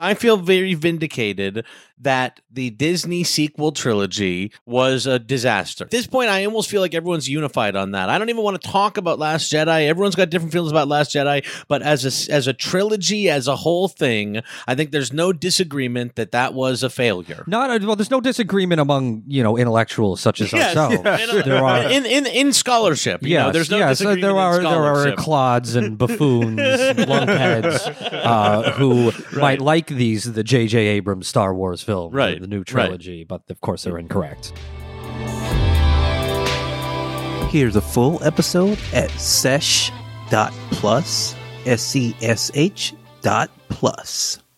I feel very vindicated that the Disney sequel trilogy was a disaster. At this point, I almost feel like everyone's unified on that. I don't even want to talk about Last Jedi. Everyone's got different feelings about Last Jedi, but as a trilogy, as a whole thing, I think there's no disagreement that was a failure. There's no disagreement among intellectuals such as ourselves. Yes. There are in scholarship. There's no disagreement. So there are clods and buffoons, and lunkheads who might like the J.J. Abrams Star Wars film, the new trilogy, but of course they're incorrect. Hear the full episode at sesh.plus, SESH.plus.